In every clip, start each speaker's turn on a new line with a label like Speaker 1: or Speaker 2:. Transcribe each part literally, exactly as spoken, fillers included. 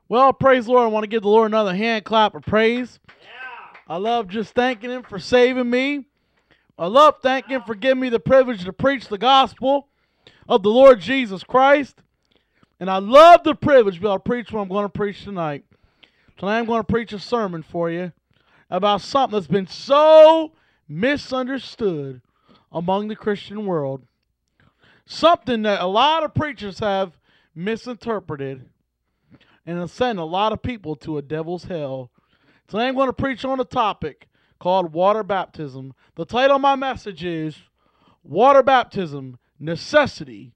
Speaker 1: Well, praise the Lord. I want to give the Lord another hand clap of praise.
Speaker 2: Yeah.
Speaker 1: I love just thanking Him for saving me. I love thanking Him for giving me the privilege to preach the gospel of the Lord Jesus Christ. And I love the privilege to be able to preach what I'm going to preach tonight. Tonight I'm going to preach a sermon for you about something that's been so misunderstood among the Christian world. Something that a lot of preachers have misinterpreted and has sent a lot of people to a devil's hell. Today I'm going to preach on a topic called water baptism. The title of my message is Water Baptism, Necessity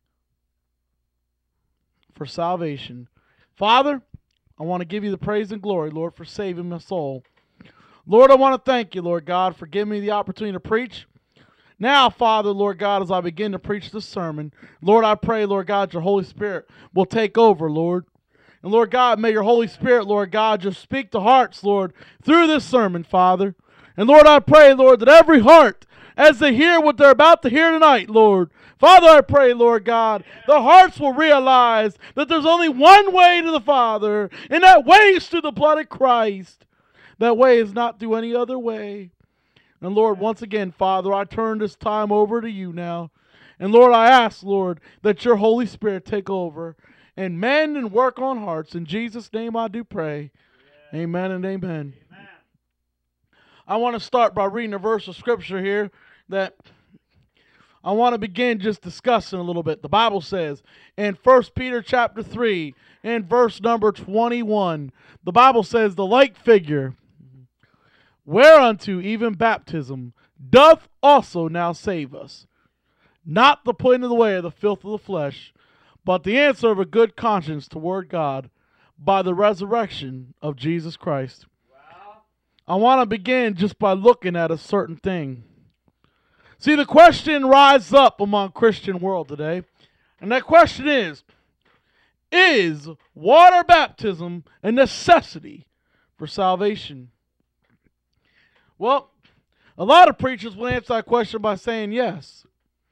Speaker 1: for Salvation. Father, I want to give you the praise and glory, Lord, for saving my soul. Lord, I want to thank you, Lord God, for giving me the opportunity to preach. Now, Father, Lord God, as I begin to preach this sermon, Lord, I pray, Lord God, your Holy Spirit will take over, Lord. And Lord God, may your Holy Spirit, Lord God, just speak to hearts, Lord, through this sermon, Father. And Lord, I pray, Lord, that every heart, as they hear what they're about to hear tonight, Lord, Father, I pray, Lord God, their hearts will realize that there's only one way to the Father, and that way is through the blood of Christ. That way is not through any other way. And Lord, once again, Father, I turn this time over to you now. And Lord, I ask, Lord, that your Holy Spirit take over and mend and work on hearts. In Jesus' name I do pray.
Speaker 2: Yeah.
Speaker 1: Amen and amen.
Speaker 2: Amen.
Speaker 1: I want to start by reading a verse of Scripture here that I want to begin just discussing a little bit. The Bible says in First Peter chapter three, in verse number twenty-one, the Bible says, the like figure, whereunto even baptism doth also now save us, not the putting away of the filth of the flesh, but the answer of a good conscience toward God by the resurrection of Jesus Christ.
Speaker 2: Well,
Speaker 1: I want to begin just by looking at a certain thing. See, the question rises up among Christian world today, and that question is, is water baptism a necessity for salvation? Well, a lot of preachers will answer that question by saying yes.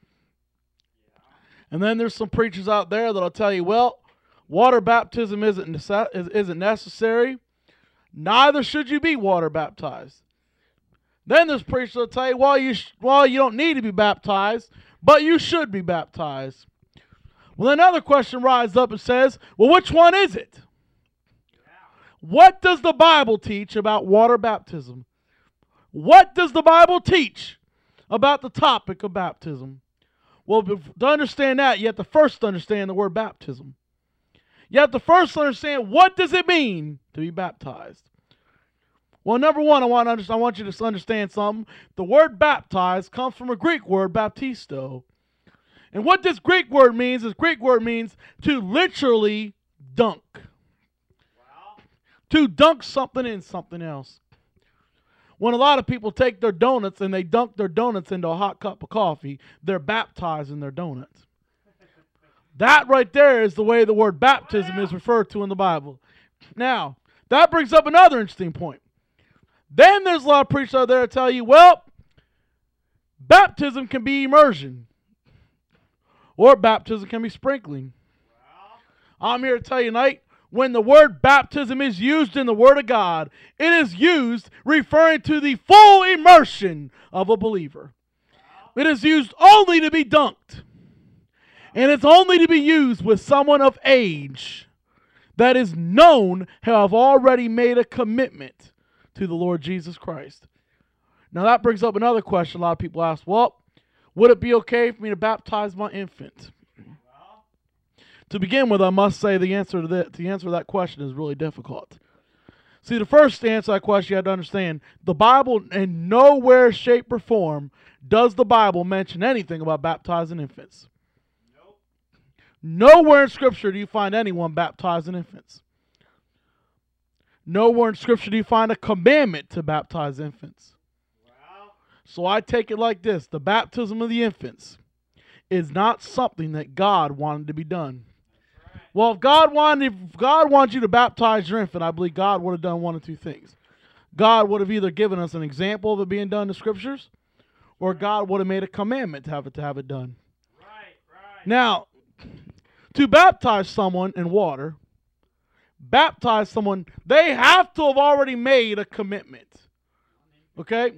Speaker 1: And then there's some preachers out there that'll tell you, well, water baptism isn't nece- isn't necessary. Neither should you be water baptized. Then there's preachers that'll tell you, well, you sh- well, you don't need to be baptized, but you should be baptized. Well, another question rises up and says, well, which one is it? What does the Bible teach about water baptism? What does the Bible teach about the topic of baptism? Well, to understand that, you have to first understand the word baptism. You have to first understand, what does it mean to be baptized? Well, number one, I want, to understand, I want you to understand something. The word baptized comes from a Greek word, baptisto. And what this Greek word means, this Greek word means to literally dunk.
Speaker 2: well,
Speaker 1: To dunk something in something else. When a lot of people take their donuts and they dunk their donuts into a hot cup of coffee, they're baptized in their donuts. That right there is the way the word baptism is referred to in the Bible. Now, that brings up another interesting point. Then there's a lot of preachers out there that tell you, well, baptism can be immersion, or baptism can be sprinkling.
Speaker 2: well,
Speaker 1: I'm here to tell you tonight, when the word baptism is used in the Word of God, it is used referring to the full immersion of a believer. It is used only to be dunked. And it's only to be used with someone of age that is known to have already made a commitment to the Lord Jesus Christ. Now that brings up another question a lot of people ask. Well, would it be okay for me to baptize my infant?
Speaker 2: well,
Speaker 1: To begin with, I must say the answer to that, the answer to that question is really difficult. See, the first answer to that question you have to understand, the Bible in nowhere, shape, or form does the Bible mention anything about baptizing infants.
Speaker 2: nope,
Speaker 1: Nowhere in Scripture do you find anyone baptizing infants. Nowhere in Scripture do you find a commandment to baptize infants.
Speaker 2: well,
Speaker 1: So I take it like this. The baptism of the infants is not something that God wanted to be done.
Speaker 2: that's right.
Speaker 1: Well, if God wanted, if God wanted you to baptize your infant, I believe God would have done one of two things. God would have either given us an example of it being done in the Scriptures, or God would have made a commandment to have it to have it done.
Speaker 2: Right, right.
Speaker 1: Now, to baptize someone in water baptize someone, they have to have already made a commitment. Okay?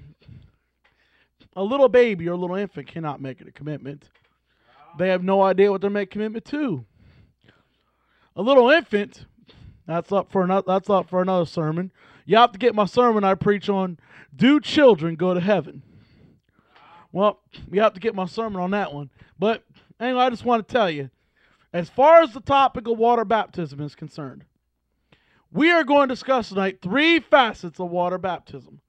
Speaker 1: A little baby or a little infant cannot make a commitment. They have no idea what they're making commitment to. A little infant, that's up for another, that's up for another sermon. You have to get my sermon I preach on, do children go to heaven? Well, you have to get my sermon on that one. But anyway, I just want to tell you, as far as the topic of water baptism is concerned, we are going to discuss tonight three facets of water baptism.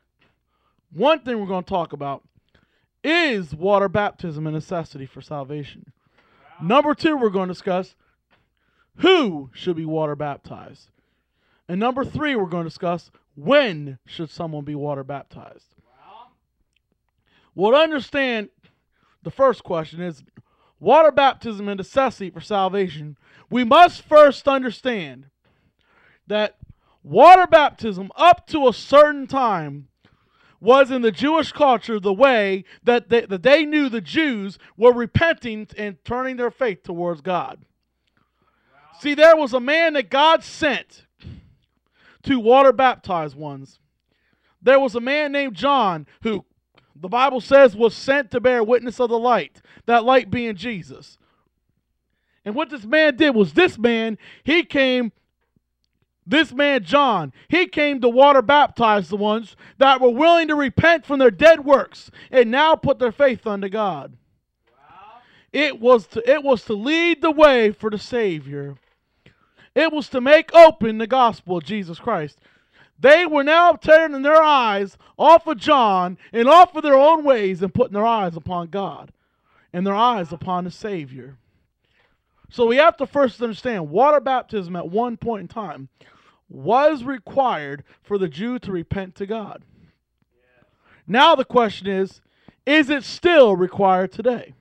Speaker 1: One thing we're going to talk about is water baptism a necessity for salvation. Number two, we're going to discuss who should be water baptized. And number three, we're going to discuss when should someone be water baptized. Well, to understand the first question is water baptism a necessity for salvation, we must first understand that water baptism up to a certain time was in the Jewish culture the way that they, that they knew the Jews were repenting and turning their faith towards God. Wow. See, there was a man that God sent to water baptize ones. There was a man named John who the Bible says was sent to bear witness of the light, that light being Jesus. And what this man did was this man, he came This man, John, he came to water baptize the ones that were willing to repent from their dead works and now put their faith unto God. Wow. It was to, it was to lead the way for the Savior. It was to make open the gospel of Jesus Christ. They were now turning their eyes off of John and off of their own ways and putting their eyes upon God and their eyes upon the Savior. So we have to first understand water baptism at one point in time was required for the Jew to repent to God. Yes. Now the question is, is it still required today?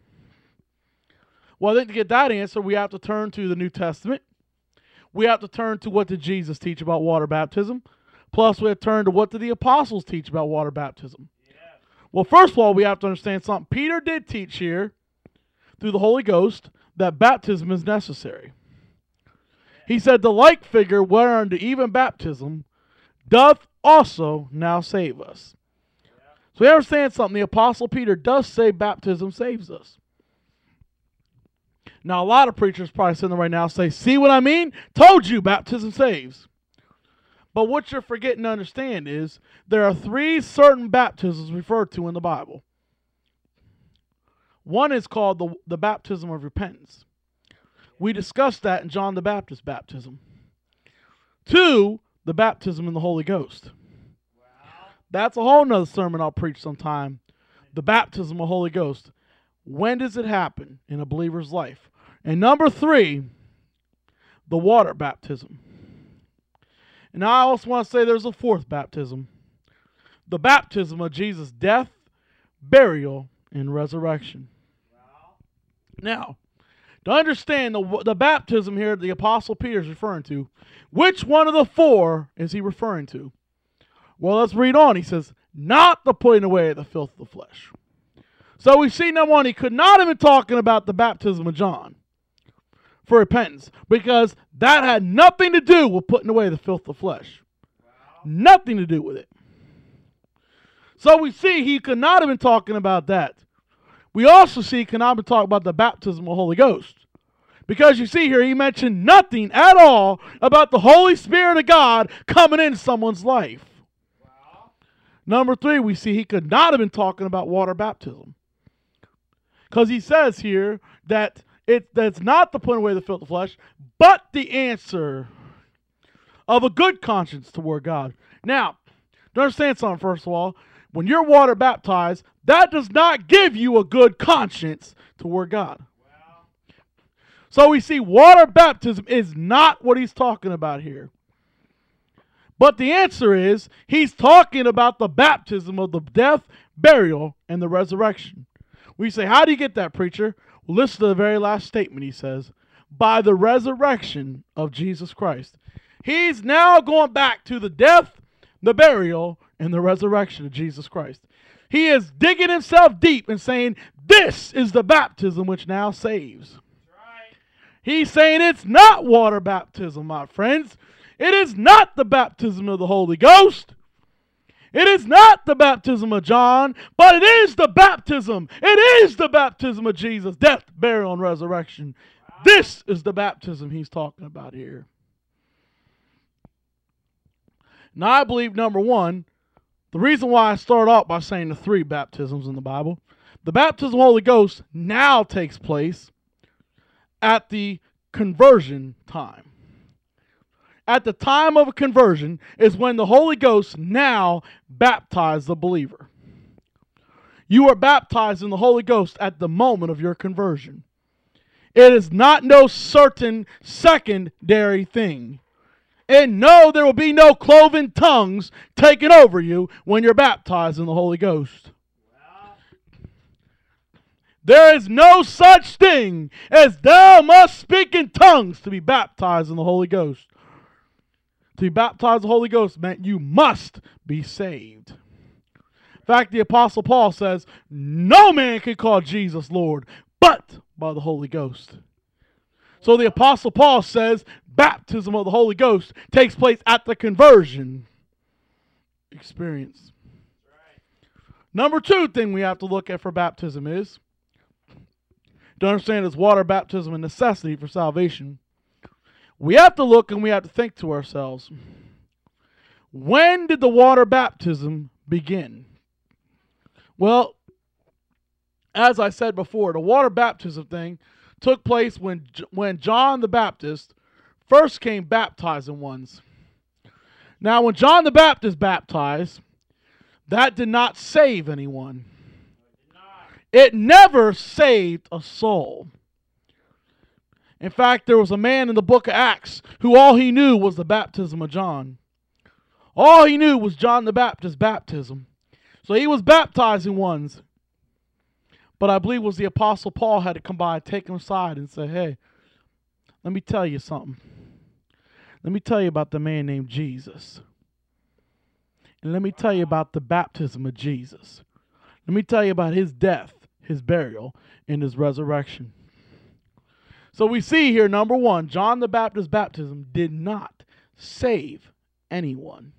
Speaker 1: Well, I think to get that answer, we have to turn to the New Testament. We have to turn to what did Jesus teach about water baptism. Plus, we have to turn to what did the apostles teach about water baptism. Yes. Well, first of all, we have to understand something. Peter did teach here through the Holy Ghost that baptism is necessary. He said, the like figure whereunto even baptism doth also now save us. Yeah. So we understand something. The Apostle Peter does say baptism saves us. Now, a lot of preachers probably sitting there right now say, see what I mean? Told you baptism saves. But what you're forgetting to understand is there are three certain baptisms referred to in the Bible. One is called the, the baptism of repentance. We discussed that in John the Baptist baptism. Two, the baptism in the Holy Ghost. Wow. That's a whole nother sermon I'll preach sometime. The baptism of the Holy Ghost. When does it happen in a believer's life? And number three, the water baptism. And I also want to say there's a fourth baptism. The baptism of Jesus' death, burial, and resurrection. Wow. Now, to understand the, the baptism here the Apostle Peter is referring to, which one of the four is he referring to? Well, let's read on. He says, not the putting away of the filth of the flesh. So we see, number one, he could not have been talking about the baptism of John for repentance, because that had nothing to do with putting away the filth of the flesh. Wow. Nothing to do with it. So we see he could not have been talking about that. We also see he could not have been talking about the baptism of the Holy Ghost. Because you see here, he mentioned nothing at all about the Holy Spirit of God coming into someone's life. Wow. Number three, we see he could not have been talking about water baptism. Because he says here that it, that's not the putting away the filth of the flesh, but the answer of a good conscience toward God. Now, to understand something, first of all, when you're water baptized, that does not give you a good conscience toward God. Wow. So we see water baptism is not what he's talking about here. But the answer is, he's talking about the baptism of the death, burial, and the resurrection. We say, how do you get that, preacher? Well, listen to the very last statement he says. By the resurrection of Jesus Christ. He's now going back to the death, the burial, and the resurrection of Jesus Christ. He is digging himself deep and saying, this is the baptism which now saves. Right. He's saying it's not water baptism, my friends. It is not the baptism of the Holy Ghost. It is not the baptism of John, but it is the baptism. It is the baptism of Jesus, death, burial, and resurrection. This is the baptism he's talking about here. Now, I believe, number one, the reason why I start off by saying the three baptisms in the Bible, the baptism of the Holy Ghost now takes place at the conversion time. At the time of a conversion is when the Holy Ghost now baptizes the believer. You are baptized in the Holy Ghost at the moment of your conversion. It is not no certain secondary thing. And no, there will be no cloven tongues taking over you when you're baptized in the Holy Ghost. There is no such thing as thou must speak in tongues to be baptized in the Holy Ghost. To be baptized in the Holy Ghost meant you must be saved. In fact, the Apostle Paul says, no man can call Jesus Lord but by the Holy Ghost. So the Apostle Paul says baptism of the Holy Ghost takes place at the conversion experience. Number two thing we have to look at for baptism is to understand is water baptism a necessity for salvation. We have to look and we have to think to ourselves, when did the water baptism begin? Well, as I said before, the water baptism thing took place when, when John the Baptist first came baptizing ones. Now, when John the Baptist baptized, that did not save anyone. It never saved a soul. In fact, there was a man in the book of Acts who all he knew was the baptism of John. All he knew was John the Baptist's baptism. So he was baptizing ones. But I believe it was the Apostle Paul had to come by and take him aside and say, hey, let me tell you something. Let me tell you about the man named Jesus. And let me tell you about the baptism of Jesus. Let me tell you about his death, his burial, and his resurrection. So we see here, number one, John the Baptist's baptism did not save anyone.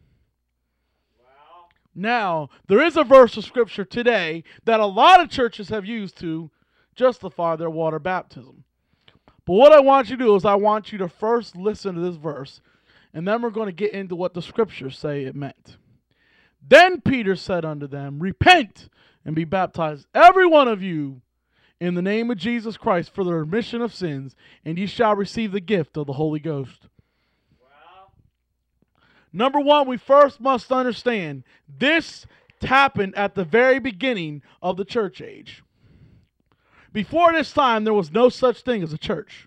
Speaker 2: Wow.
Speaker 1: Now, there is a verse of Scripture today that a lot of churches have used to justify their water baptism. But what I want you to do is I want you to first listen to this verse, and then we're going to get into what the Scriptures say it meant. Then Peter said unto them, repent and be baptized, every one of you, in the name of Jesus Christ for the remission of sins, and ye shall receive the gift of the Holy Ghost.
Speaker 2: Wow.
Speaker 1: Number one, we first must understand this happened at the very beginning of the church age. Before this time, there was no such thing as a church.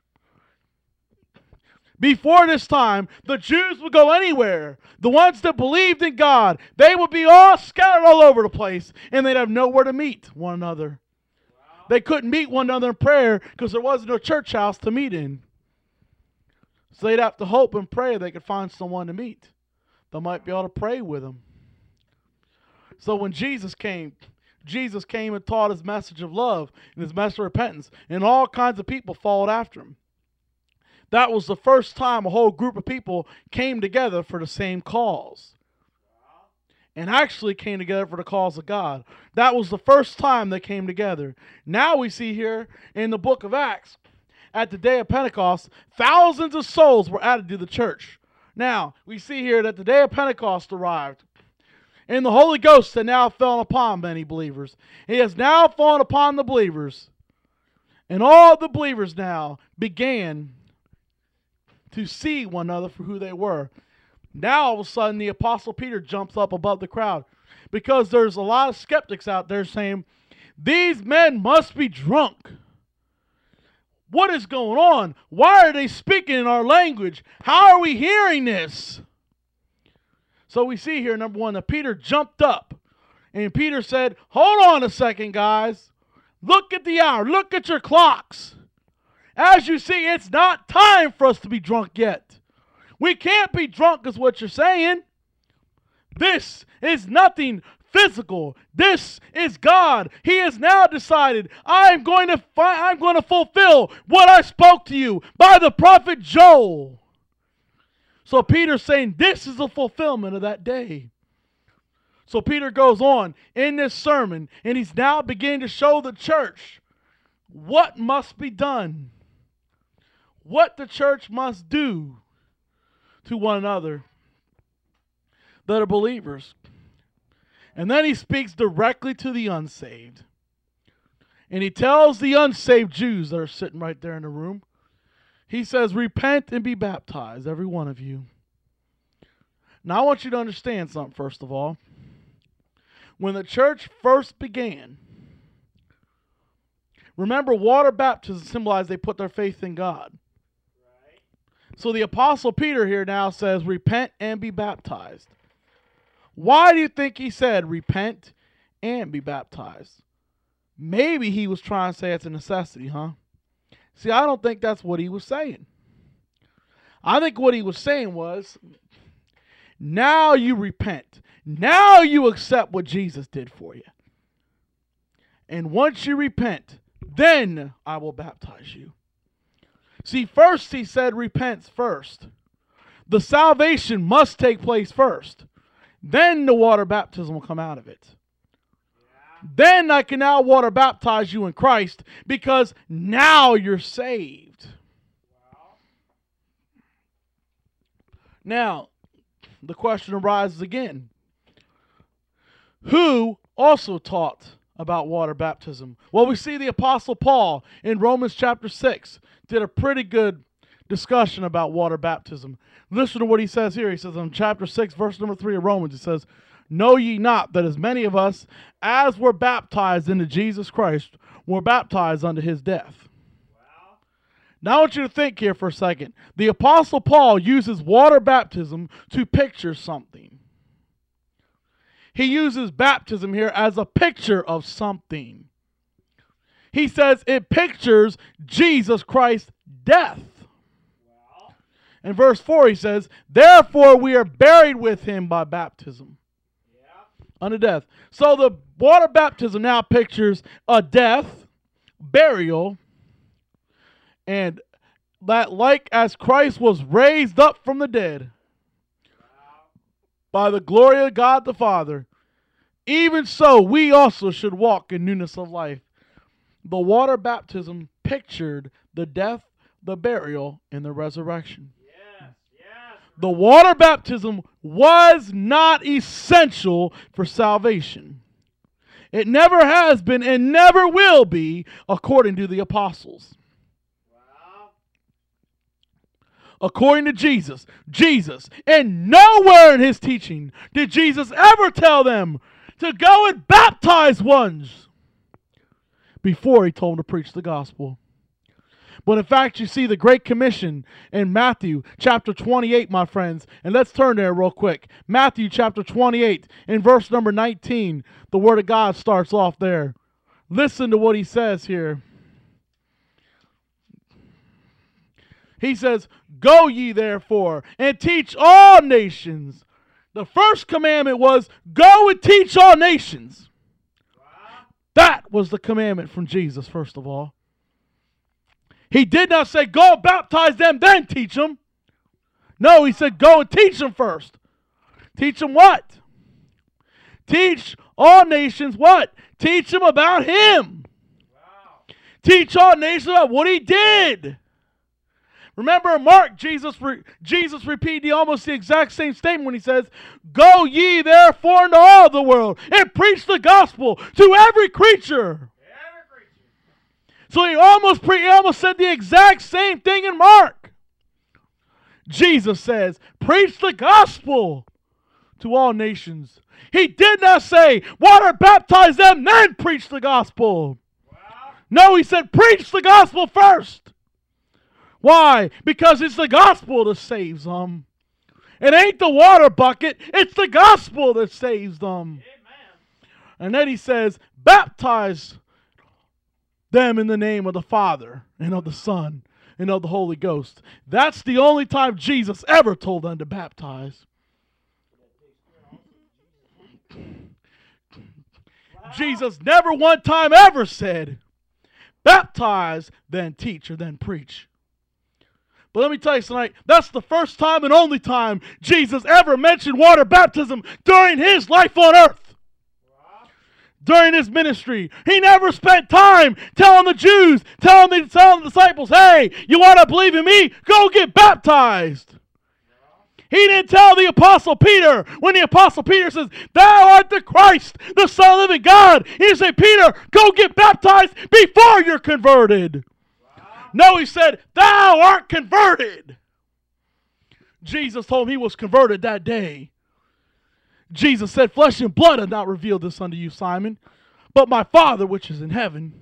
Speaker 1: Before this time, the Jews would go anywhere. The ones that believed in God, they would be all scattered all over the place, and they'd have nowhere to meet one another.
Speaker 2: Wow.
Speaker 1: They couldn't meet one another in prayer because there wasn't no church house to meet in. So they'd have to hope and pray they could find someone to meet. They might be able to pray with them. So when Jesus came, Jesus came and taught his message of love and his message of repentance, and all kinds of people followed after him. That was the first time a whole group of people came together for the same cause. And actually came together for the cause of God. That was the first time they came together. Now we see here in the book of Acts, at the day of Pentecost, thousands of souls were added to the church. Now, we see here that the day of Pentecost arrived. And the Holy Ghost had now fallen upon many believers. He has now fallen upon the believers. And all the believers now began to see one another for who they were. Now, all of a sudden, the Apostle Peter jumps up above the crowd because there's a lot of skeptics out there saying, these men must be drunk. What is going on? Why are they speaking in our language? How are we hearing this? So we see here, number one, that Peter jumped up. And Peter said, hold on a second, guys. Look at the hour. Look at your clocks. As you see, it's not time for us to be drunk yet. We can't be drunk is what you're saying. This is nothing physical. This is God. He has now decided, I'm going to fi- I'm going to fulfill what I spoke to you by the prophet Joel. So Peter's saying this is the fulfillment of that day. So Peter goes on in this sermon, and he's now beginning to show the church what must be done, what the church must do to one another that are believers. And then he speaks directly to the unsaved. And he tells the unsaved Jews that are sitting right there in the room, he says, repent and be baptized, every one of you. Now I want you to understand something, first of all. When the church first began, remember, water baptism symbolized they put their faith in God.
Speaker 2: Right.
Speaker 1: So the Apostle Peter here now says, repent and be baptized. Why do you think he said, repent and be baptized? Maybe he was trying to say it's a necessity, huh? See, I don't think that's what he was saying. I think what he was saying was, now you repent. Now you accept what Jesus did for you. And once you repent, then I will baptize you. See, first he said repent first. The salvation must take place first. Then the water baptism will come out of it.
Speaker 2: Yeah.
Speaker 1: Then I can now water baptize you in Christ because now you're saved.
Speaker 2: Well,
Speaker 1: Now, the question arises again. Who also taught about water baptism? Well, we see the Apostle Paul in Romans chapter six did a pretty good discussion about water baptism. Listen to what he says here. He says in chapter six, verse number three of Romans, he says, know ye not that as many of us as were baptized into Jesus Christ were baptized unto his death?
Speaker 2: well,
Speaker 1: Now I want you to think here for a second. The Apostle Paul uses water baptism to picture something. He uses baptism here as a picture of something. He says it pictures Jesus Christ's death.
Speaker 2: well,
Speaker 1: In verse four he says, therefore we are buried with him by baptism
Speaker 2: yeah,
Speaker 1: unto death. So the water baptism now pictures a death, burial, and that like as Christ was raised up from the dead
Speaker 2: well,
Speaker 1: by the glory of God the Father, even so we also should walk in newness of life. The water baptism pictured the death, the burial, and the resurrection.
Speaker 2: yes, yes,
Speaker 1: The water baptism was not essential for salvation. It never has been and never will be, according to the apostles.
Speaker 2: well,
Speaker 1: According to Jesus, Jesus, and nowhere in his teaching did Jesus ever tell them to go and baptize ones before he told them to preach the gospel. But in fact, you see the Great Commission in Matthew chapter twenty-eight, my friends. And let's turn there real quick. Matthew chapter twenty-eight, in verse number nineteen, the Word of God starts off there. Listen to what he says here. He says, go ye therefore and teach all nations. The first commandment was, go and teach all nations.
Speaker 2: well,
Speaker 1: That was the commandment from Jesus, first of all. He did not say, go baptize them, then teach them. No, he said, go and teach them first. Teach them what? Teach all nations what? Teach them about him.
Speaker 2: wow,
Speaker 1: Teach all nations about what he did. Remember in Mark, Jesus, re- Jesus repeated the, almost the exact same statement when he says, go ye therefore into all the world and preach the gospel to every creature.
Speaker 2: every creature,
Speaker 1: So he almost, pre- he almost said the exact same thing in Mark. Jesus says, preach the gospel to all nations. He did not say, water baptize them, then preach the gospel.
Speaker 2: well,
Speaker 1: No, he said, preach the gospel first. Why? Because it's the gospel that saves them. It ain't the water bucket, it's the gospel that saves them.
Speaker 2: amen,
Speaker 1: And then he says, baptize them in the name of the Father and of the Son and of the Holy Ghost. That's the only time Jesus ever told them to baptize. Jesus never one time ever said, baptize, then teach, or then preach. But let me tell you tonight, that's the first time and only time Jesus ever mentioned water baptism during his life on earth. During his ministry. He never spent time telling the Jews, telling the, telling the disciples, hey, you want to believe in me? Go get baptized. He didn't tell the Apostle Peter, when the Apostle Peter says, thou art the Christ, the Son of the living God. He didn't say, Peter, go get baptized before you're converted. No, he said, thou art converted. Jesus told him he was converted that day. Jesus said, flesh and blood have not revealed this unto you, Simon, but my Father which is in heaven.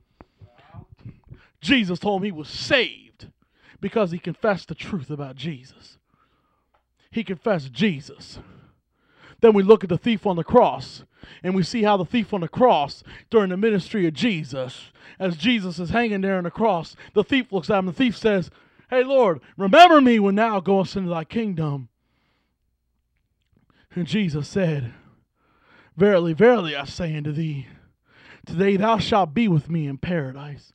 Speaker 1: Jesus told him he was saved because he confessed the truth about Jesus. He confessed Jesus. Then we look at the thief on the cross, and we see how the thief on the cross, during the ministry of Jesus, as Jesus is hanging there on the cross, the thief looks at him, the thief says, hey Lord, remember me when thou goest into thy kingdom. And Jesus said, verily, verily, I say unto thee, today thou shalt be with me in paradise.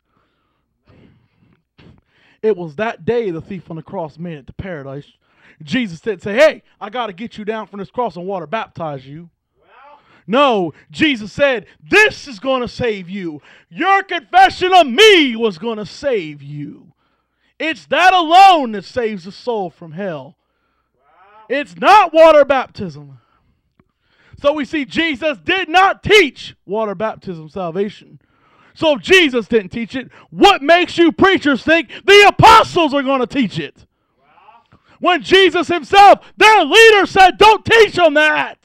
Speaker 1: It was that day the thief on the cross made it to paradise. Jesus didn't say, hey, I got to get you down from this cross and water baptize you. Well, no, Jesus said, this is going to save you. Your confession of me was going to save you. It's that alone that saves the soul from hell. Wow. It's not water baptism. So we see Jesus did not teach water baptism salvation. So if Jesus didn't teach it, what makes you preachers think the apostles are going to teach it? When Jesus himself, their leader, said, don't teach them that.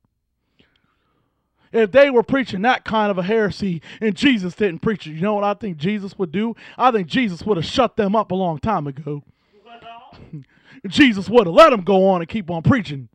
Speaker 1: If they were preaching that kind of a heresy and Jesus didn't preach it, you know what I think Jesus would do? I think Jesus would have shut them up a long time ago. Jesus would have let them go on and keep on preaching.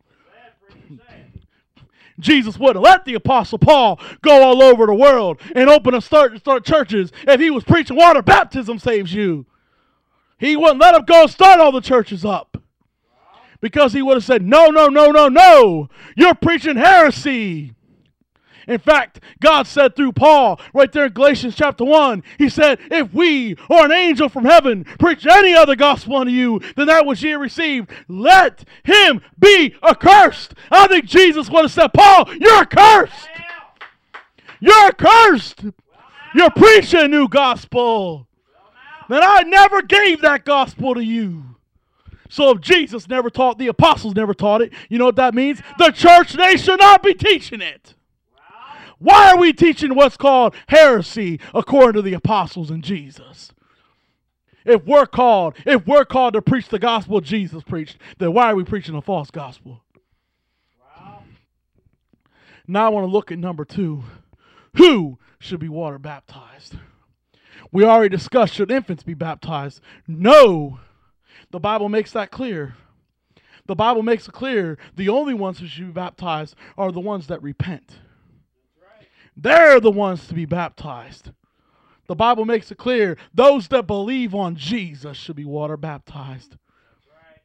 Speaker 1: Jesus would have let the Apostle Paul go all over the world and open and start, start churches if he was preaching water baptism saves you. He wouldn't let them go and start all the churches up. Because he would have said, no, no, no, no, no. You're preaching heresy. In fact, God said through Paul, right there in Galatians chapter one, he said, if we or an angel from heaven preach any other gospel unto you than that which ye have received, let him be accursed. I think Jesus would have said, Paul, you're accursed. You're accursed. You're preaching a new gospel. Then I never gave that gospel to you. So if Jesus never taught, the apostles never taught it, you know what that means? The church, they should not be teaching it. Why are we teaching what's called heresy according to the apostles and Jesus? If we're called, if we're called to preach the gospel Jesus preached, then why are we preaching a false gospel? Wow. Now I want to look at number two. Who should be water baptized? We already discussed, should infants be baptized? No. The Bible makes that clear. The Bible makes it clear the only ones who should be baptized are the ones that repent. Right. They're the ones to be baptized. The Bible makes it clear those that believe on Jesus should be water baptized. Right.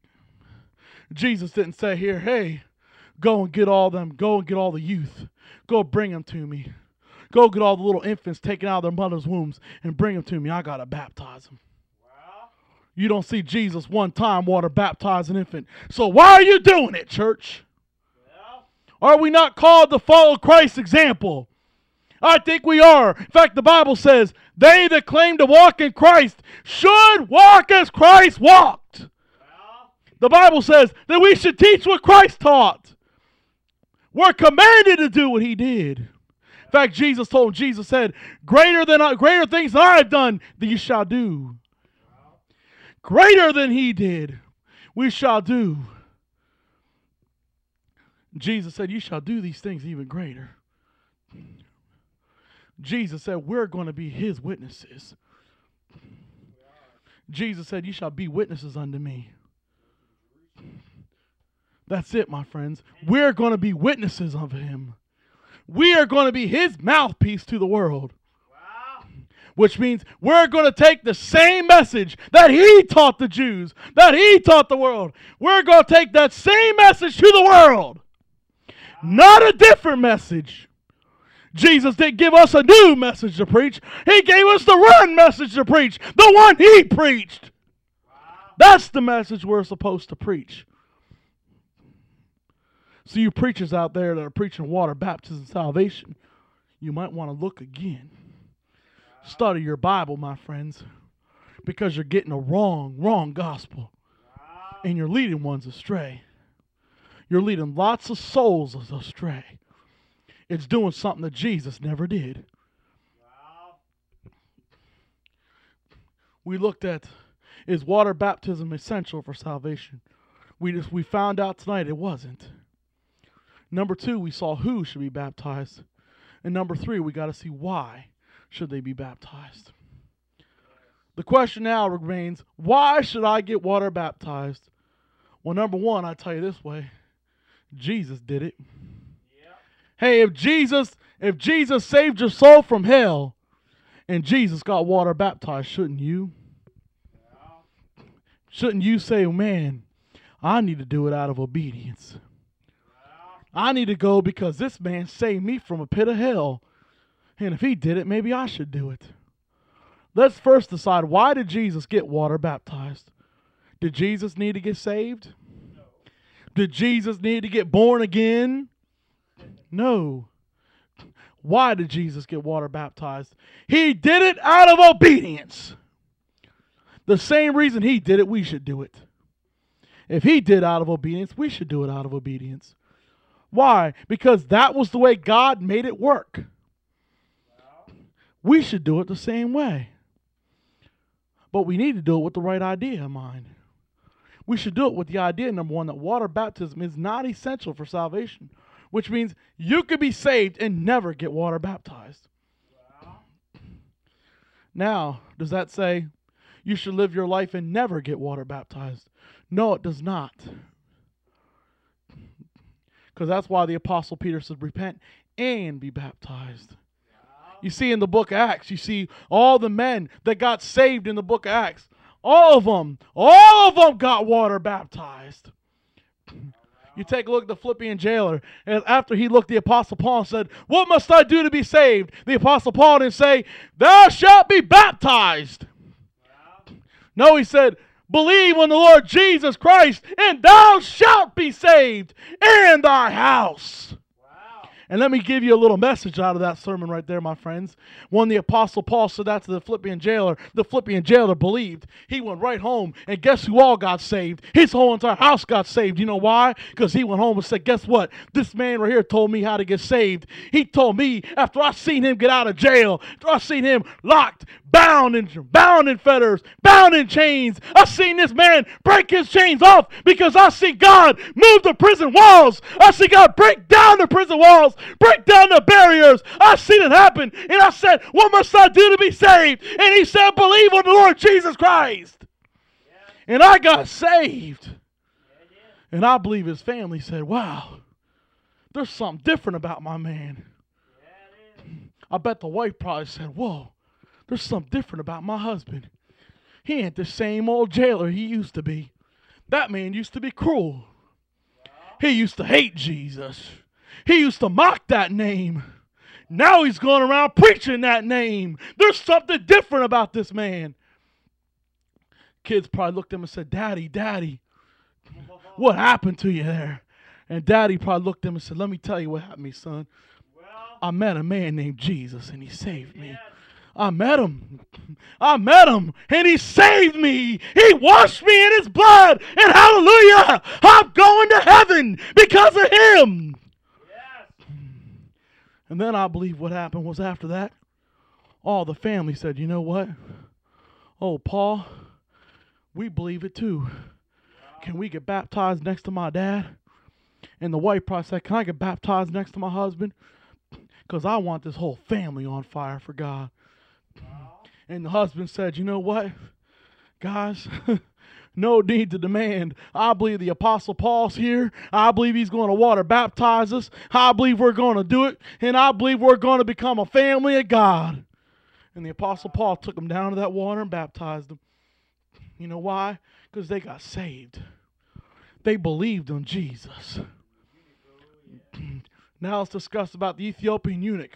Speaker 1: Jesus didn't say here, hey, go and get all them, go and get all the youth. Go bring them to me. Go get all the little infants taken out of their mother's wombs and bring them to me. I got to baptize them. You don't see Jesus one time water baptize an infant. So why are you doing it, church? Well, are we not called to follow Christ's example? I think we are. In fact, the Bible says, they that claim to walk in Christ should walk as Christ walked. Well, the Bible says that we should teach what Christ taught. We're commanded to do what he did. In fact, Jesus told, Jesus said, greater than I, greater things than I have done, that you shall do. Greater than he did, we shall do. Jesus said, you shall do these things even greater. Jesus said, we're going to be his witnesses. Jesus said, you shall be witnesses unto me. That's it, my friends. We're going to be witnesses of him. We are going to be his mouthpiece to the world. Which means we're going to take the same message that he taught the Jews, that he taught the world. We're going to take that same message to the world. Not a different message. Jesus didn't give us a new message to preach. He gave us the one message to preach, the one he preached. That's the message we're supposed to preach. So you preachers out there that are preaching water baptism salvation, you might want to look again. Study your Bible, my friends, because you're getting a wrong, wrong gospel. And you're leading ones astray. You're leading lots of souls astray. It's doing something that Jesus never did. We looked at, is water baptism essential for salvation? We just we found out tonight it wasn't. Number two, we saw who should be baptized. And number three, we got to see why should they be baptized. The question now remains, why should I get water baptized? Well, number one, I tell you this way, Jesus did it. Yep. Hey, if Jesus, if Jesus saved your soul from hell, and Jesus got water baptized, shouldn't you? Yeah. Shouldn't you say, man, I need to do it out of obedience. I need to go because this man saved me from a pit of hell. And if he did it, maybe I should do it. Let's first decide, why did Jesus get water baptized? Did Jesus need to get saved? No. Did Jesus need to get born again? No. Why did Jesus get water baptized? He did it out of obedience. The same reason he did it, we should do it. If he did out of obedience, we should do it out of obedience. Why? Because that was the way God made it work. We should do it the same way. But we need to do it with the right idea in mind. We should do it with the idea, number one, that water baptism is not essential for salvation, which means you could be saved and never get water baptized. Now, does that say you should live your life and never get water baptized? No, it does not. Because that's why the Apostle Peter said, repent and be baptized. You see in the book of Acts, you see all the men that got saved in the book of Acts. All of them, all of them got water baptized. You take a look at the Philippian jailer, and after he looked at the Apostle Paul and said, what must I do to be saved? The Apostle Paul didn't say, thou shalt be baptized. No, he said, believe on the Lord Jesus Christ, and thou shalt be saved in thy house. Wow. And let me give you a little message out of that sermon right there, my friends. When the Apostle Paul said that to the Philippian jailer, the Philippian jailer believed. He went right home, and guess who all got saved? His whole entire house got saved. You know why? Because he went home and said, guess what? This man right here told me how to get saved. He told me after I seen him get out of jail, after I seen him locked, bound in, bound in fetters, bound in chains. I seen this man break his chains off because I see God move the prison walls. I see God break down the prison walls, break down the barriers. I seen it happen. And I said, what must I do to be saved? And he said, believe on the Lord Jesus Christ. Yeah. And I got saved. Yeah, yeah. And I believe his family said, wow, there's something different about my man. Yeah, I bet the wife probably said, whoa, there's something different about my husband. He ain't the same old jailer he used to be. That man used to be cruel. He used to hate Jesus. He used to mock that name. Now he's going around preaching that name. There's something different about this man. Kids probably looked at him and said, Daddy, Daddy, what happened to you there? And Daddy probably looked at him and said, let me tell you what happened to me, son. I met a man named Jesus and he saved me. I met him. I met him and he saved me. He washed me in his blood. And hallelujah, I'm going to heaven because of him. Yes. And then I believe what happened was after that, all the family said, you know what? Oh, Paul, we believe it too. Can we get baptized next to my dad? And the wife probably said, can I get baptized next to my husband? Because I want this whole family on fire for God. And the husband said, you know what, guys, no need to demand. I believe the Apostle Paul's here. I believe he's going to water baptize us. I believe we're going to do it. And I believe we're going to become a family of God. And the Apostle Paul took them down to that water and baptized them. You know why? Because they got saved. They believed on Jesus. Now let's discuss about the Ethiopian eunuch.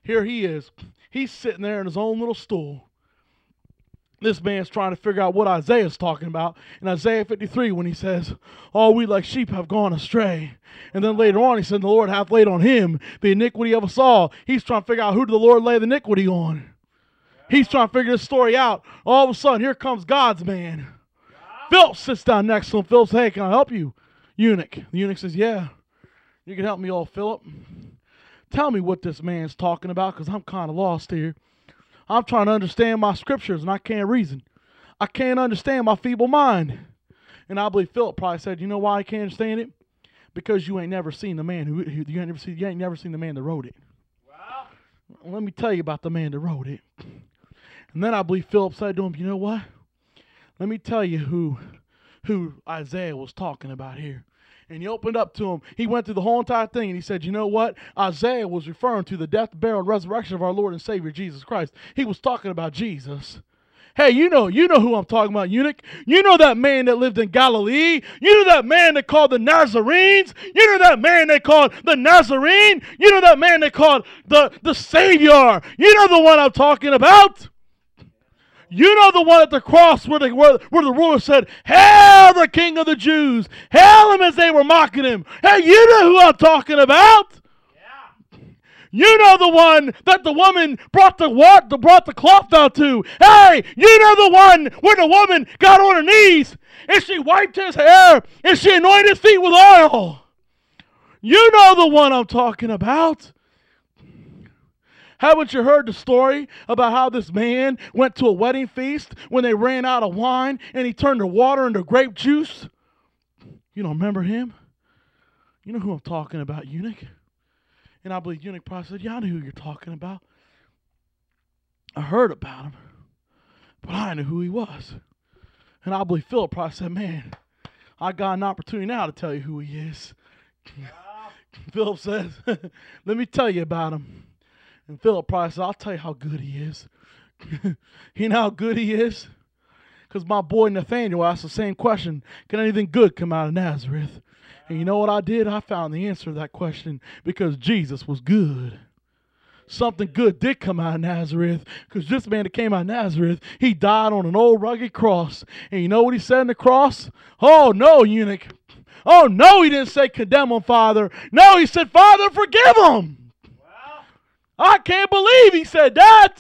Speaker 1: Here he is. He's sitting there in his own little stool. This man's trying to figure out what Isaiah's talking about in Isaiah fifty-three when he says, all we like sheep have gone astray. And then later on he said, the Lord hath laid on him the iniquity of us all. He's trying to figure out who did the Lord lay the iniquity on. He's trying to figure this story out. All of a sudden, here comes God's man. Philip sits down next to him. Philip says, hey, can I help you, eunuch? The eunuch says, yeah, you can help me, old Philip. Tell me what this man's talking about, because I'm kind of lost here. I'm trying to understand my scriptures, and I can't reason. I can't understand my feeble mind. And I believe Philip probably said, you know why I can't understand it? Because you ain't never seen the man who, who you ain't never seen, you ain't never seen the man that wrote it.
Speaker 2: Wow.
Speaker 1: Let me tell you about the man that wrote it. And then I believe Philip said to him, you know what? Let me tell you who, who Isaiah was talking about here. And he opened up to him. He went through the whole entire thing, and he said, you know what? Isaiah was referring to the death, burial, and resurrection of our Lord and Savior, Jesus Christ. He was talking about Jesus. Hey, you know, you know who I'm talking about, eunuch. You know that man that lived in Galilee. You know that man they called the Nazarenes. You know that man they called the Nazarene. You know that man they called the, the Savior. You know the one I'm talking about. You know the one at the cross where the, where, where the ruler said, hail the King of the Jews. Hail him as they were mocking him. Hey, you know who I'm talking about.
Speaker 2: Yeah.
Speaker 1: You know the one that the woman brought the water, brought the cloth out to. Hey, you know the one where the woman got on her knees and she wiped his hair and she anointed his feet with oil. You know the one I'm talking about. Haven't you heard the story about how this man went to a wedding feast when they ran out of wine and he turned the water into grape juice? You don't remember him? You know who I'm talking about, eunuch? And I believe eunuch probably said, yeah, I know who you're talking about. I heard about him, but I knew who he was. And I believe Philip probably said, man, I got an opportunity now to tell you who he is.
Speaker 2: Wow.
Speaker 1: Philip says, let me tell you about him. And Philip probably said, I'll tell you how good he is. You know how good he is? Because my boy Nathaniel asked the same question, can anything good come out of Nazareth? And you know what I did? I found the answer to that question because Jesus was good. Something good did come out of Nazareth because this man that came out of Nazareth, he died on an old rugged cross. And you know what he said on the cross? Oh, no, eunuch. Oh, no, he didn't say condemn him, Father. No, he said, Father, forgive him. I can't believe he said that.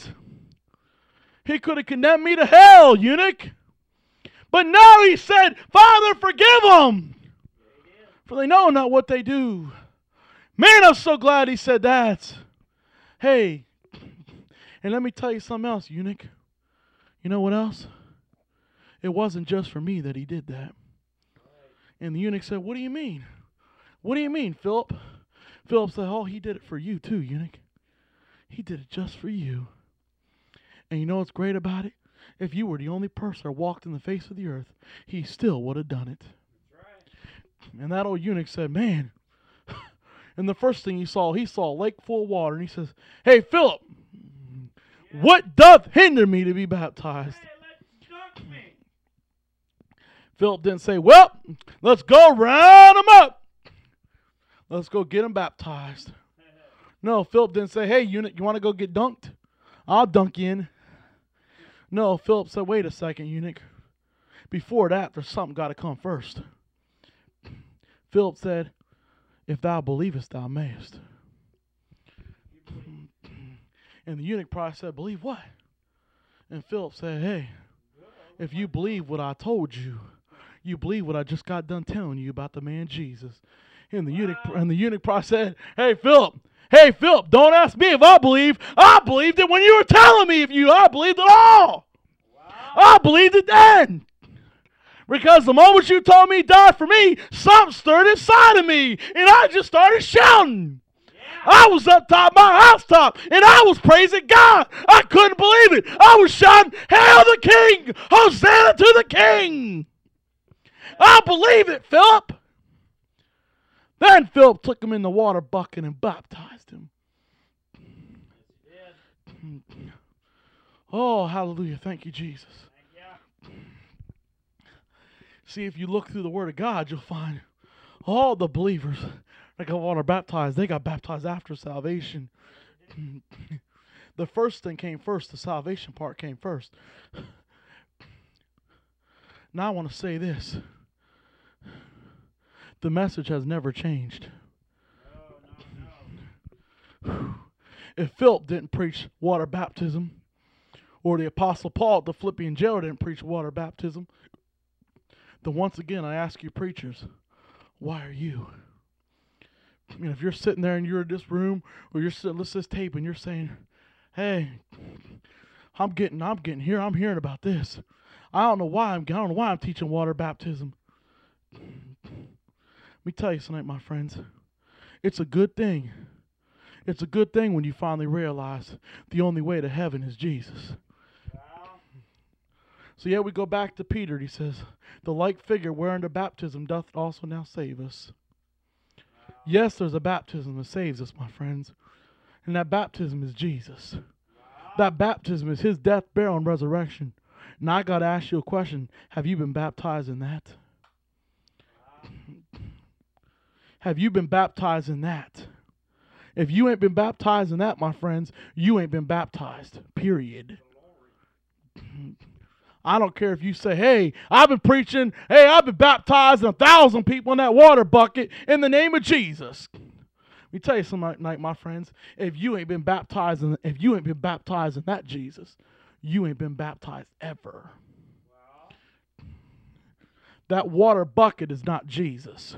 Speaker 1: He could have condemned me to hell, eunuch. But no, he said, Father, forgive them. For they know not what they do. Man, I'm so glad he said that. Hey, and let me tell you something else, eunuch. You know what else? It wasn't just for me that he did that. And the eunuch said, what do you mean? What do you mean, Philip? Philip said, oh, he did it for you too, eunuch. He did it just for you. And you know what's great about it? If you were the only person that walked in the face of the earth, he still would have done it.
Speaker 2: That's right.
Speaker 1: And that old eunuch said, man. And the first thing he saw, he saw a lake full of water. And he says, hey, Philip,
Speaker 2: Yeah.
Speaker 1: what doth hinder me to be baptized?
Speaker 2: Hey, let's dunk me.
Speaker 1: Philip didn't say, well, let's go round him up. Let's go get him baptized. No, Philip didn't say, hey, eunuch, you want to go get dunked? I'll dunk you in. No, Philip said, wait a second, eunuch. Before that, there's something got to come first. Philip said, if thou believest, thou mayest. And the eunuch probably said, believe what? And Philip said, hey, if you believe what I told you, you believe what I just got done telling you about the man Jesus. And the eunuch, and the eunuch probably said, hey, Philip, Hey, Philip, don't ask me if I believe. I believed it when you were telling me if you. I believed it all.
Speaker 2: Wow.
Speaker 1: I believed it then. Because the moment you told me he died for me, something stirred inside of me. And I just started shouting.
Speaker 2: Yeah.
Speaker 1: I was up top of my housetop, and I was praising God. I couldn't believe it. I was shouting, Hail the King! Hosanna to the King! I believe it, Philip. Then Philip took him in the water bucket and baptized him.
Speaker 2: Yes, he did.
Speaker 1: Oh, hallelujah. Thank you, Jesus.
Speaker 2: Thank you.
Speaker 1: See, if you look through the Word of God, you'll find all the believers that got water baptized, they got baptized after salvation. The first thing came first. The salvation part came first. Now I want to say this. The message has never changed.
Speaker 2: No, no, no.
Speaker 1: If Philip didn't preach water baptism, or the Apostle Paul at the Philippian jailer didn't preach water baptism, then once again I ask you preachers, why are you? I mean, if you're sitting there and you're in this room, or you're sitting, let's this tape, and you're saying, "Hey, I'm getting, I'm getting here, I'm hearing about this. I don't know why I'm, I don't know why I'm teaching water baptism." Let me tell you tonight, my friends, it's a good thing. It's a good thing when you finally realize the only way to heaven is Jesus.
Speaker 2: Well,
Speaker 1: So yeah, we go back to Peter. He says, "The like figure whereunto baptism doth also now save us." Yes, there's a baptism that saves us, my friends. And that baptism is Jesus. That baptism is his death, burial, and resurrection. Now I got to ask you a question. Have you been baptized in that? Have you been baptized in that? If you ain't been baptized in that, my friends, you ain't been baptized. Period. I don't care if you say, "Hey, I've been preaching. Hey, I've been baptizing a thousand people in that water bucket in the name of Jesus." Let me tell you something tonight, my friends. If you ain't been baptized in, if you ain't been baptized in that Jesus, you ain't been baptized ever.
Speaker 2: well,
Speaker 1: That water bucket is not Jesus.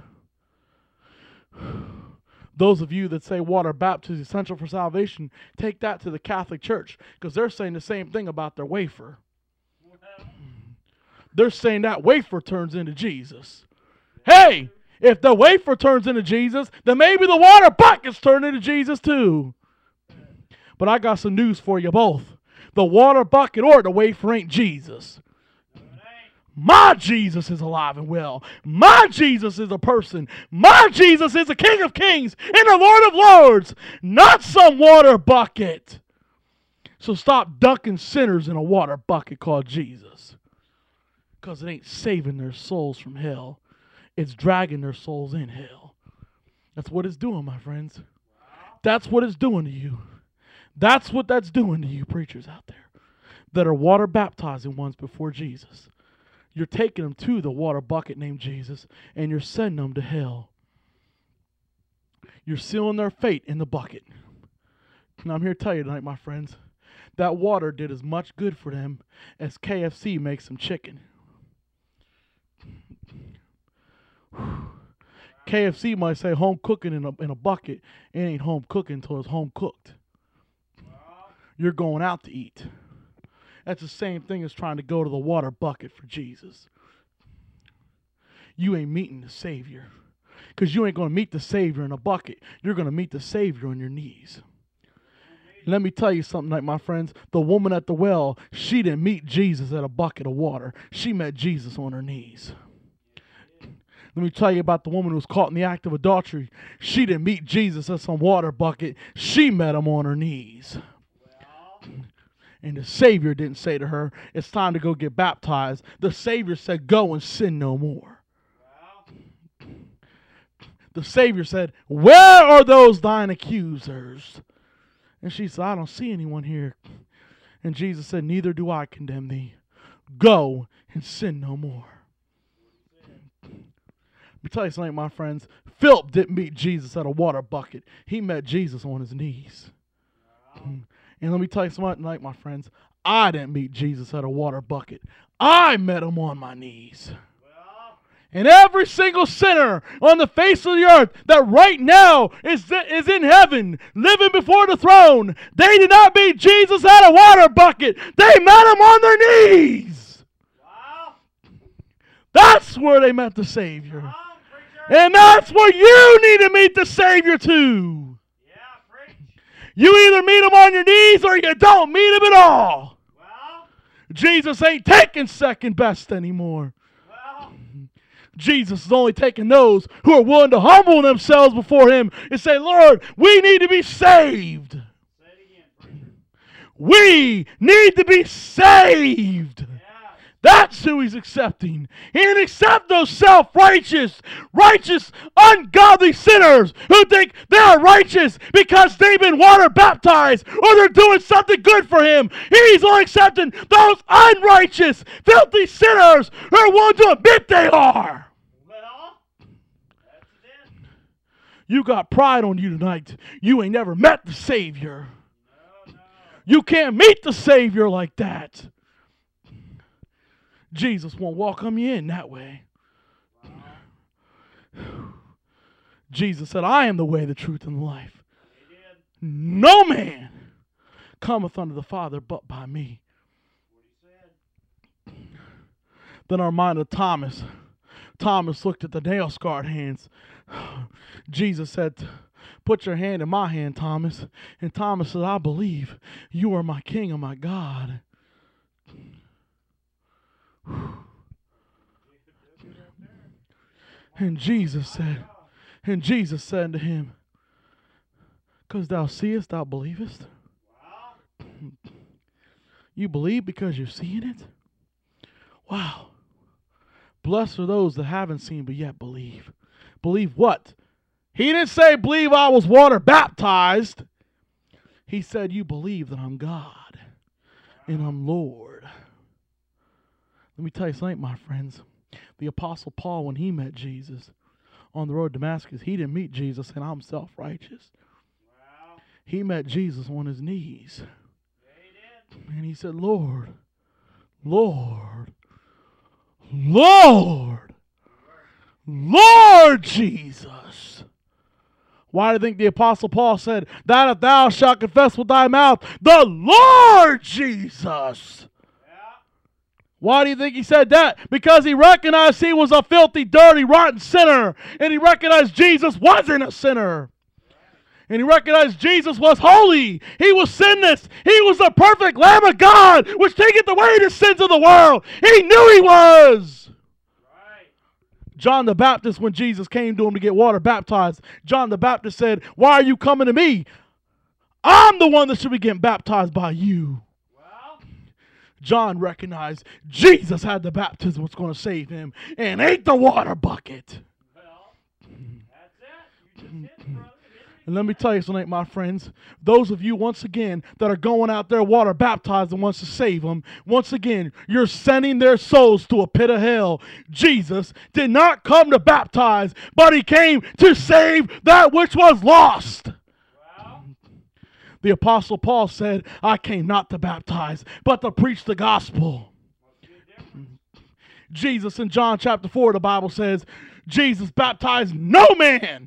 Speaker 1: Those of you that say water baptism is essential for salvation, take that to the Catholic Church, because they're saying the same thing about their wafer.
Speaker 2: well,
Speaker 1: They're saying that wafer turns into Jesus. Hey, if the wafer turns into Jesus, then maybe the water buckets turn into Jesus too. But I got some news for you both. The water bucket or the wafer ain't Jesus.
Speaker 2: no, it ain't.
Speaker 1: My Jesus is alive and well. My Jesus is a person. My Jesus is the King of Kings and the Lord of Lords, not some water bucket. So stop dunking sinners in a water bucket called Jesus, because it ain't saving their souls from hell. It's dragging their souls in hell. That's what it's doing, my friends. That's what it's doing to you. That's what that's doing to you preachers out there that are water baptizing ones before Jesus. You're taking them to the water bucket named Jesus, and you're sending them to hell. You're sealing their fate in the bucket. And I'm here to tell you tonight, my friends, that water did as much good for them as K F C makes some chicken. K F C might say home cooking in a, in a bucket. It ain't home cooking until it's home cooked. You're going out to eat. That's the same thing as trying to go to the water bucket for Jesus. You ain't meeting the Savior, because you ain't going to meet the Savior in a bucket. You're going to meet the Savior on your knees. Let me tell you something, like my friends. The woman at the well, she didn't meet Jesus at a bucket of water. She met Jesus on her knees. Let me tell you about the woman who was caught in the act of adultery. She didn't meet Jesus at some water bucket. She met him on her knees. And the Savior didn't say to her, "It's time to go get baptized." The Savior said, "Go and sin no more." The Savior said, "Where are those thine accusers?" And she said, "I don't see anyone here." And Jesus said, "Neither do I condemn thee. Go and sin no more." Let me tell you something, my friends. Philip didn't meet Jesus at a water bucket. He met Jesus on his knees. And let me tell you something tonight, my friends. I didn't meet Jesus at a water bucket. I met him on my knees.
Speaker 2: Well,
Speaker 1: And every single sinner on the face of the earth that right now is, is in heaven, living before the throne, they did not meet Jesus at a water bucket. They met him on their knees.
Speaker 2: well,
Speaker 1: That's where they met the Savior.
Speaker 2: come on, preacher.
Speaker 1: And that's where you need to meet the Savior too.
Speaker 2: Yeah, preach.
Speaker 1: You either meet him on your knees or you don't meet him at all.
Speaker 2: Well,
Speaker 1: Jesus ain't taking second best anymore.
Speaker 2: well,
Speaker 1: Jesus is only taking those who are willing to humble themselves before him and say, "Lord, we need to be saved.
Speaker 2: say it again, preacher.
Speaker 1: We need to be saved."
Speaker 2: Yeah,
Speaker 1: That's who he's accepting. He didn't accept those self-righteous, righteous, ungodly sinners who think they're righteous because they've been water baptized or they're doing something good for him. He's only accepting those unrighteous, filthy sinners who are willing to admit they are.
Speaker 2: Well, that's it.
Speaker 1: You got pride on you tonight. You ain't never met the Savior.
Speaker 2: No, no.
Speaker 1: You can't meet the Savior like that. Jesus won't welcome you in that way.
Speaker 2: Wow.
Speaker 1: Jesus said, I am the way, the truth, and the life.
Speaker 2: He did.
Speaker 1: No man cometh unto the Father but by me.
Speaker 2: What he said.
Speaker 1: Then our mind of Thomas. Thomas looked at the nail-scarred hands. Jesus said, put your hand in my hand, Thomas. And Thomas said, I believe you are my King and my God. And Jesus said, and Jesus said to him, because thou seest, thou believest.
Speaker 2: Wow.
Speaker 1: You believe because you're seeing it? Wow. Blessed are those that haven't seen but yet believe. Believe what? He didn't say believe I was water baptized. He said you believe that I'm God and I'm Lord. Let me tell you something, my friends. The Apostle Paul, when he met Jesus on the road to Damascus, he didn't meet Jesus saying, I'm self-righteous.
Speaker 2: Wow.
Speaker 1: He met Jesus on his knees.
Speaker 2: Yeah, he did.
Speaker 1: And he said, Lord, Lord, Lord, Lord Jesus. Why do you think the Apostle Paul said, that if thou shalt confess with thy mouth, the Lord Jesus? Why do you think he said that? Because he recognized he was a filthy, dirty, rotten sinner. And he recognized Jesus wasn't a sinner. And he recognized Jesus was holy. He was sinless. He was the perfect Lamb of God, which taketh away the sins of the world. He knew he was.
Speaker 2: Right.
Speaker 1: John the Baptist, when Jesus came to him to get water baptized, John the Baptist said, why are you coming to me? I'm the one that should be getting baptized by you.
Speaker 2: Well,
Speaker 1: John recognized Jesus had the baptism was going to save him and ain't the water bucket.
Speaker 2: well, that's it. You just hit it, brother. Hit it.
Speaker 1: And let me tell you something, my friends. Those of you, once again, that are going out there water baptized and wants to save them, once again, you're sending their souls to a pit of hell. Jesus did not come to baptize, but he came to save that which was lost.
Speaker 2: Well,
Speaker 1: The Apostle Paul said, I came not to baptize, but to preach the gospel.
Speaker 2: must be a difference.
Speaker 1: Jesus in John chapter four, the Bible says, Jesus baptized no man.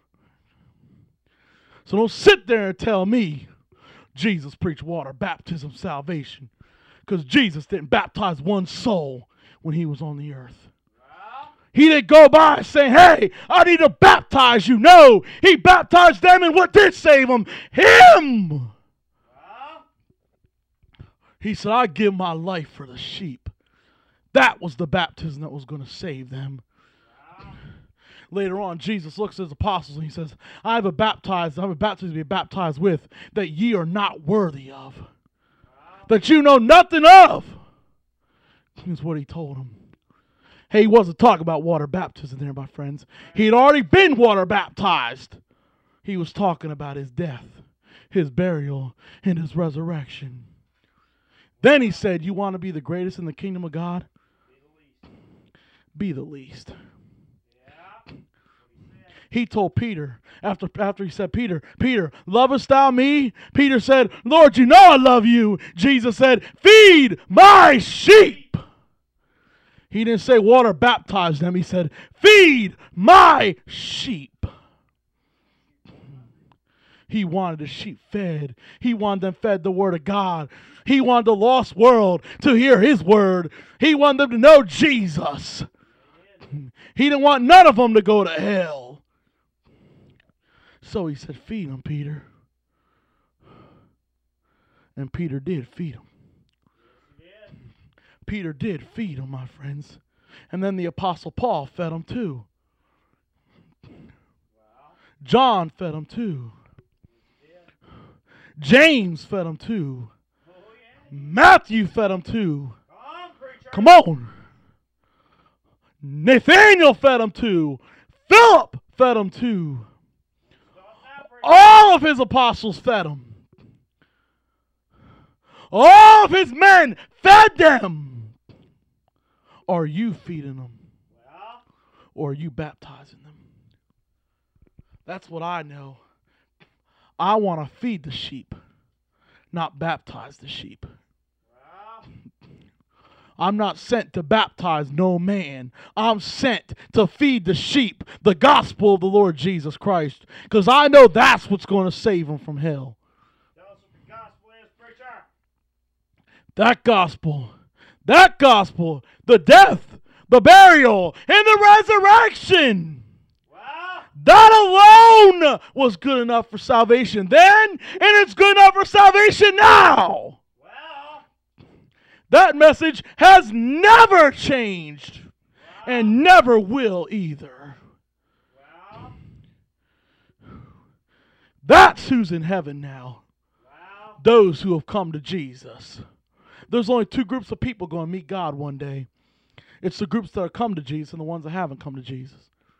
Speaker 1: So don't sit there and tell me Jesus preached water baptism salvation. Because Jesus didn't baptize one soul when he was on the earth.
Speaker 2: Well,
Speaker 1: He didn't go by saying, hey, I need to baptize you. No, he baptized them, and what did save them? Him.
Speaker 2: well,
Speaker 1: He said, I give my life for the sheep. That was the baptism that was going to save them.
Speaker 2: well,
Speaker 1: Later on, Jesus looks at his apostles and he says, I have a baptized, I have a baptism to be baptized with that ye are not worthy of.
Speaker 2: well,
Speaker 1: That you know nothing of. That's what he told them. Hey, he wasn't talking about water baptism there, my friends. He had already been water baptized. He was talking about his death, his burial, and his resurrection. Then he said, you want to be the greatest in the kingdom of God?
Speaker 2: be the least.
Speaker 1: Be the least.
Speaker 2: Yeah. What he said.
Speaker 1: He told Peter, after, after he said, Peter, Peter, lovest thou me? Peter said, Lord, you know I love you. Jesus said, feed my sheep. He didn't say water baptize them. He said, feed my sheep. He wanted the sheep fed. He wanted them fed the word of God. He wanted the lost world to hear his word. He wanted them to know Jesus. He didn't want none of them to go to hell. So he said, feed them, Peter. And Peter did feed them.
Speaker 2: Yes, he did.
Speaker 1: Peter did feed them, my friends. And then the Apostle Paul fed them too.
Speaker 2: Well,
Speaker 1: John fed them too.
Speaker 2: he did.
Speaker 1: James fed them too.
Speaker 2: Oh, yeah.
Speaker 1: Matthew fed them too.
Speaker 2: Come on, preacher.
Speaker 1: Come on. Nathaniel fed them too. Philip fed them too. All of his apostles fed them. All of his men fed them. Are you feeding them?
Speaker 2: Well,
Speaker 1: Or are you baptizing them? That's what I know. I want to feed the sheep, not baptize the sheep.
Speaker 2: well,
Speaker 1: I'm not sent to baptize no man. I'm sent to feed the sheep, the gospel of the Lord Jesus Christ. Because I know that's what's going to save them from hell.
Speaker 2: tell us what the gospel is, preacher.
Speaker 1: That gospel, that gospel, the death, the burial, and the resurrection.
Speaker 2: Well,
Speaker 1: That alone was good enough for salvation then, and it's good enough for salvation now.
Speaker 2: well,
Speaker 1: That message has never changed and never will either.
Speaker 2: well,
Speaker 1: That's who's in heaven now.
Speaker 2: well.
Speaker 1: Those who have come to Jesus. There's only two groups of people going to meet God one day. It's the groups that have come to Jesus and the ones that haven't come to Jesus.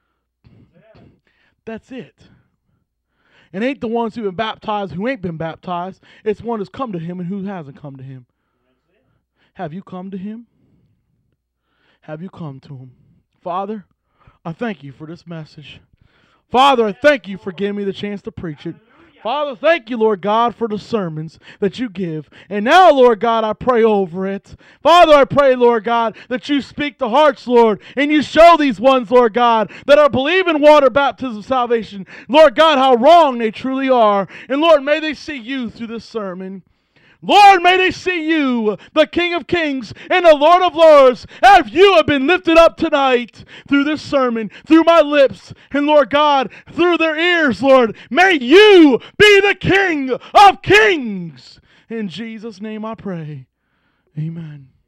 Speaker 1: That's it. It ain't the ones who have been baptized who ain't been baptized. It's one who's come to him and who hasn't come to him. Have you come to him? Have you come to him? Father, I thank you for this message. Father, I thank you for giving me the chance to preach it. Father, thank you, Lord God, for the sermons that you give. And now, Lord God, I pray over it. Father, I pray, Lord God, that you speak to hearts, Lord, and you show these ones, Lord God, that are believing water baptism of salvation, Lord God, how wrong they truly are. And Lord, may they see you through this sermon. Lord, may they see you, the King of Kings and the Lord of Lords, as you have been lifted up tonight through this sermon, through my lips, and Lord God, through their ears, Lord. May you be the King of Kings. In Jesus' name I pray. Amen.